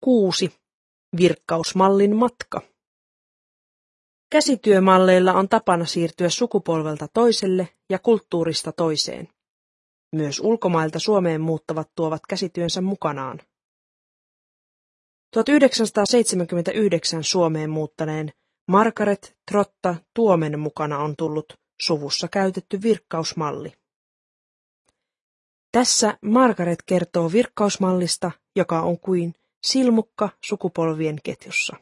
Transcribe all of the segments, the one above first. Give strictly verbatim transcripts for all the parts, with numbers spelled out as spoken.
kuusi. Virkkausmallin matka. Käsityömalleilla on tapana siirtyä sukupolvelta toiselle ja kulttuurista toiseen. Myös ulkomailta Suomeen muuttavat tuovat käsityönsä mukanaan. tuhatyhdeksänsataaseitsemänkymmentäyhdeksän Suomeen muuttaneen Margaret Trotta Tuomen mukana on tullut suvussa käytetty virkkausmalli. Tässä Margaret kertoo virkkausmallista, joka on kuin silmukka sukupolvien ketjussa.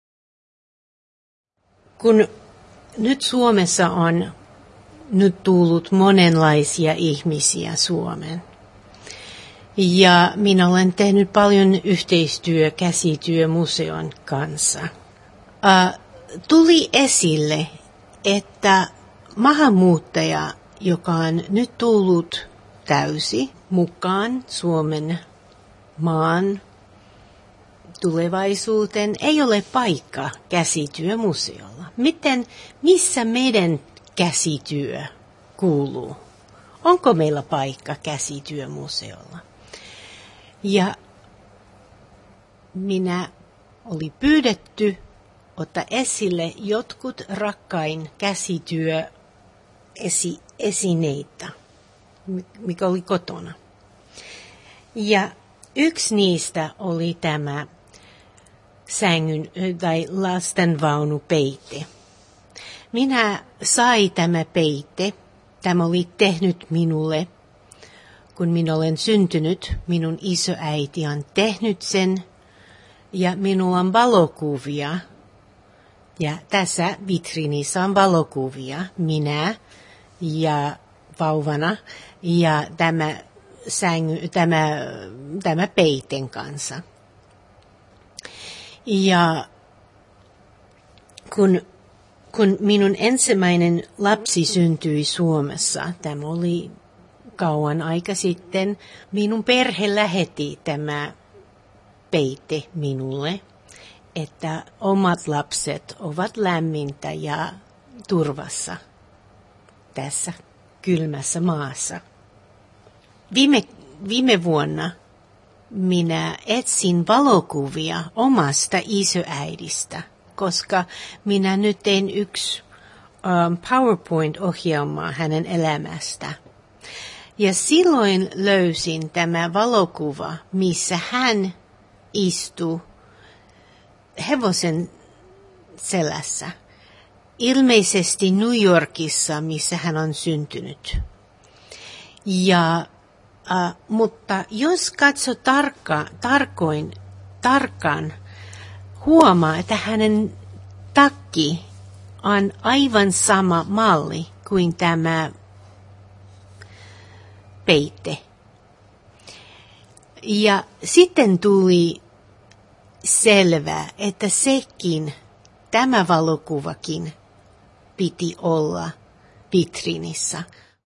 Kun nyt Suomessa on nyt tullut monenlaisia ihmisiä Suomeen, ja minä olen tehnyt paljon yhteistyö käsityömuseon kanssa, uh, tuli esille, että maahanmuuttaja, joka on nyt tullut täysi mukaan Suomen maan tulevaisuuteen, ei ole paikka käsityömuseolla. Miten, missä meidän käsityö kuuluu? Onko meillä paikka käsityömuseolla? Ja minä oli pyydetty ottaa esille jotkut rakkain käsityö esi, esineitä, mikä oli kotona. Ja yksi niistä oli tämä sängyn tai lastenvaunupeite. Minä sain tämä peite. Tämä oli tehnyt minulle, kun minä olen syntynyt. Minun isoäiti on tehnyt sen ja minulla on valokuvia. Ja tässä vitriinissä on valokuvia, minä ja vauvana ja tämä, sängy, tämä, tämä peiten kanssa. Ja kun, kun minun ensimmäinen lapsi syntyi Suomessa, tämä oli kauan aika sitten, minun perhe lähetti tämä peite minulle, että omat lapset ovat lämmintä ja turvassa tässä kylmässä maassa. Viime, viime vuonna minä etsin valokuvia omasta isoäidistä, koska minä nyt tein yksi um, PowerPoint-ohjelmaa hänen elämästä. Ja silloin löysin tämä valokuva, missä hän istuu hevosen selässä. Ilmeisesti New Yorkissa, missä hän on syntynyt. Ja, äh, mutta jos katsoo tarkka, tarkoin, tarkkaan, huomaa, että hänen takki on aivan sama malli kuin tämä peite. Ja sitten tuli selvää, että sekin, tämä valokuvakin, piti olla vitriinissä.